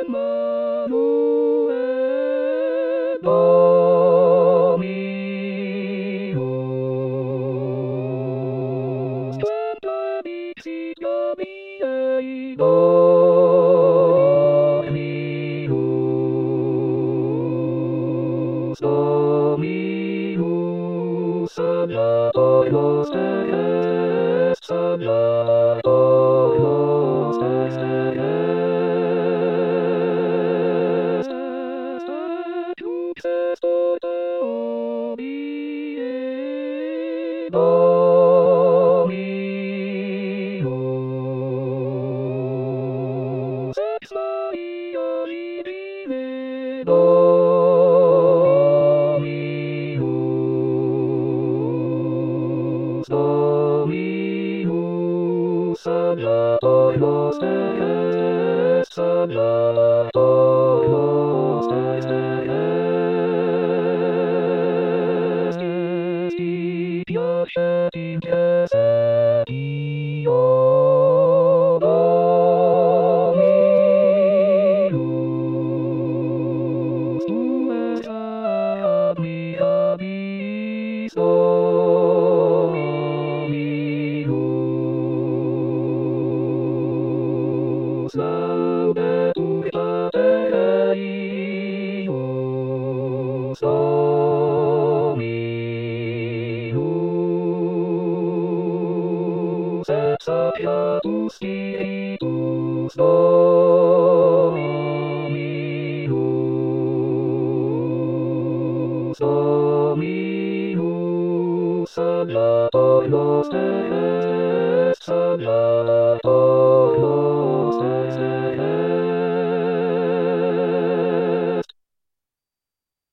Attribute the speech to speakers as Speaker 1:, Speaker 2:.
Speaker 1: Emmanuel Dominus, Sancta dixit Gabriel Dominus, Dominus Salvator nostres, Salvator nostres Statues tota obie Dominus, ex Maria vive Dominus, Dominus Salvator nostres, Salvator nostres Esti piacet intercedere Dio Dominus, tu es admirabilis Dominus, laudetur Pater eius Dominus, et sapiatus Spiritus Dominus, Dominus Salvator nostres, Salvator